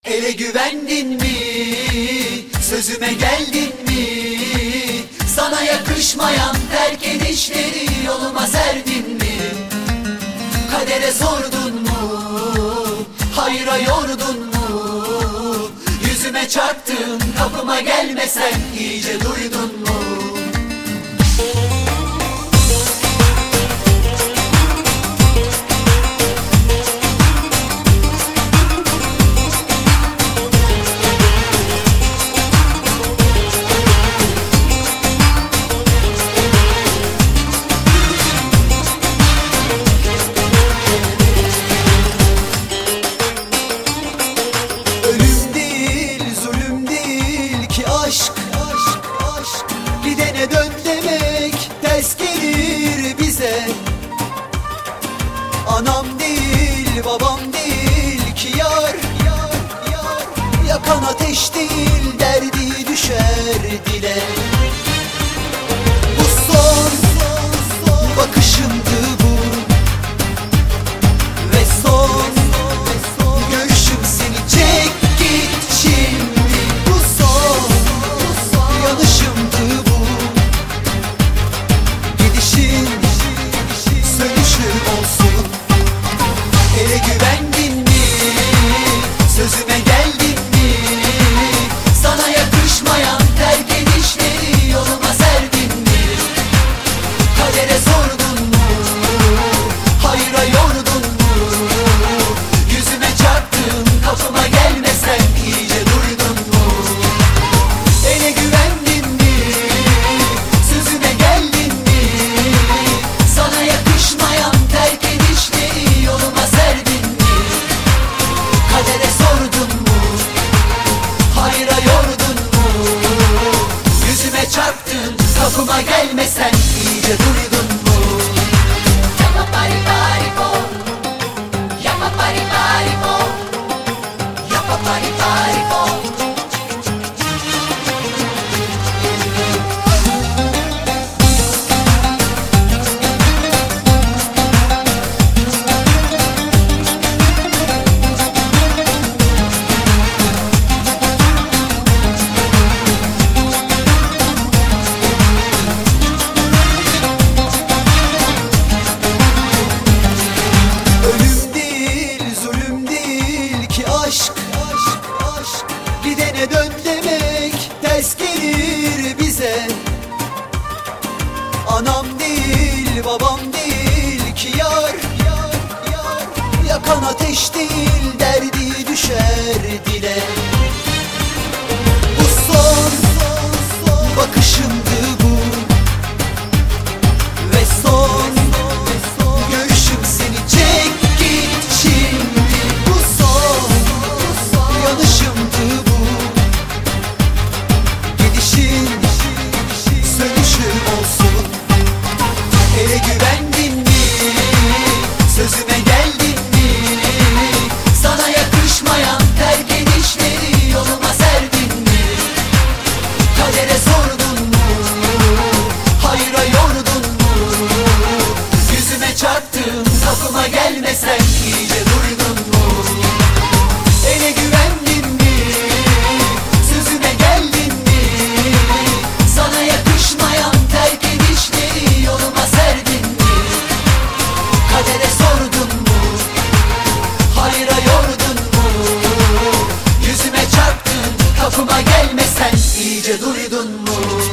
Ele güvendin mi? Sözüme geldin mi? Sana yakışmayan terk edişleri yoluma serdin mi? Kadere sordun mu? Hayra yordun mu? Yüzüme çarptın, kapıma gelmesen iyice duydun mu? Gidene dön demek ters gelir bize. Anam değil, babam değil ki yar. Yakan ateş değil, derdi düşer dile. Bu son bakışımdı bu ve son görüşüm, seni çek git şimdi. Bu son yanışımdı bu, gidişin sönüşü olsun. Ele güvendin mi? Sözüme geldin mi? Sana yakışmayan terk edişleri yoluma serdin mi? Kadere sordun mu? Hayra yordun mu? Yüzüme çarptın, kapıma gelmesen iyice duydun mu? Ele güvendin mi? Sözüme geldin mi? Sana yakışmayan terk edişleri yoluma serdin mi? Kadere sordun mu? Hayra yordun mu? Yüzüme çarptın, kapıma gelmesen iyice duydun mu? Yapma pari pari po, yapma pari pari po, yapma pari pari po. Gidene dön demek ters gelir bize. Anam değil, babam değil ki yar. Yakan ateş değil, derdi düşer dile. Bu son bakışımdı bu ve son görüşüm, seni çek git şimdi. Bu son yanışımdı bu, gidişin sönüşü olsun. Ele güvendin mi? Sözüme geldin mi? Sana yakışmayan terk edişleri yoluma serdin mi? Kadere sordun mu? Hayra yordun mu? Yüzüme çarptın, kapıma gelmesen iyice duydun mu? Ele güvendin mi? Sözüme geldin mi? Sana yakışmayan terk edişleri yoluma serdin mi? Kadere sordun mu? Hayra yordun mu? Yüzüme çarptın, kapıma gelmesen iyice duydun mu?